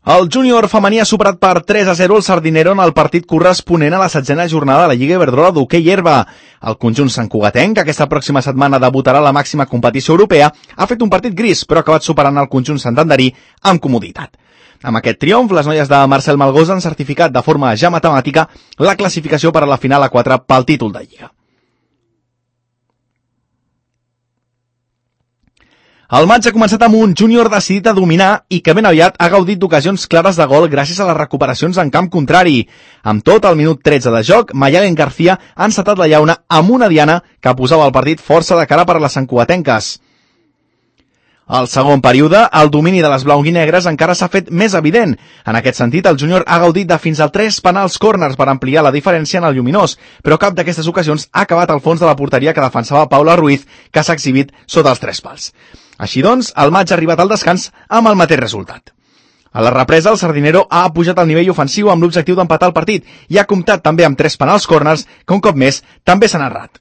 El júnior femení ha superat per 3-0 el Sardinero en el partit corresponent a la 7a jornada de la Lliga Iberdrola d'hoquei herba. El conjunt santcugatenc, que aquesta pròxima setmana debutarà a la màxima competició europea, ha fet un partit gris, però ha acabat superant el conjunt santanderí amb comoditat. Amb aquest triomf, les noies de Marcel Malgosa han certificat de forma ja matemàtica la classificació per a la final a 4 pel títol de Lliga. El maig ha començat amb un júnior decidit a dominar i que ben aviat ha gaudit d'ocasions clares de gol gràcies a les recuperacions en camp contrari. Amb tot, al minut 13 de joc, Mayalen García ha encetat la llauna amb una diana que posava el partit força de cara per a les santcugatenques. Al segon període, el domini de les blauguinegres encara s'ha fet més evident. En aquest sentit, el júnior ha gaudit de fins a 3 penals córners per ampliar la diferència en el lluminós, però cap d'aquestes ocasions ha acabat al fons de la porteria que defensava Paula Ruiz, que s'ha exhibit sota els 3 pals. Així doncs, el maig ha arribat al descans amb el mateix resultat. A la represa, el Sardinero ha pujat el nivell ofensiu amb l'objectiu d'empatar el partit i ha comptat també amb 3 penals córners que un cop més també s'han errat.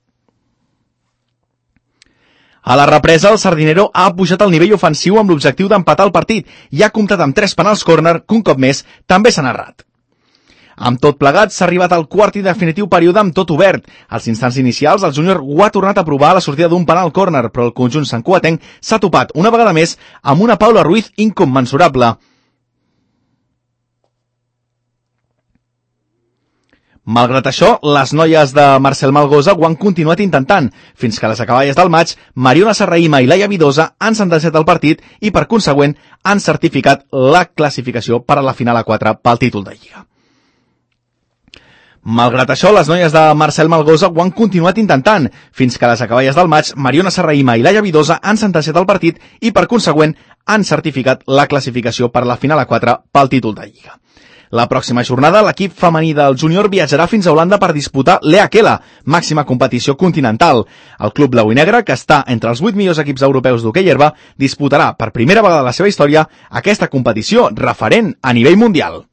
A la represa, el Sardinero ha pujat el nivell ofensiu amb l'objectiu d'empatar el partit i ha comptat amb 3 penals córner que un cop més també s'han errat. Amb tot plegat, s'ha arribat al quart i definitiu període amb tot obert. Als instants inicials, el júnior ho ha tornat a provar a la sortida d'un penal córner, però el conjunt santcugatenc s'ha topat una vegada més amb una Paula Ruiz incommensurable. Malgrat això, les noies de Marcel Malgosa ho han continuat intentant, fins que a les acaballes del maig, Mariona Serraïma i Laia Vidosa han sentenciat el partit i, per consegüent, han certificat la classificació per a la final a 4 pel títol de Lliga. Malgrat això, les noies de Marcel Malgosa ho han continuat intentant, fins que a les acaballes del maig, Mariona Serraïma i Laia Vidosa han sentenciat el partit i, per consegüent, han certificat la classificació per a la final a 4 pel títol de Lliga. La pròxima jornada, l'equip femení del júnior viatjarà fins a Holanda per disputar l'EAKELA, màxima competició continental. El club blau i negre, que està entre els 8 millors equips europeus d'hoquei herba, disputarà per primera vegada a la seva història aquesta competició referent a nivell mundial.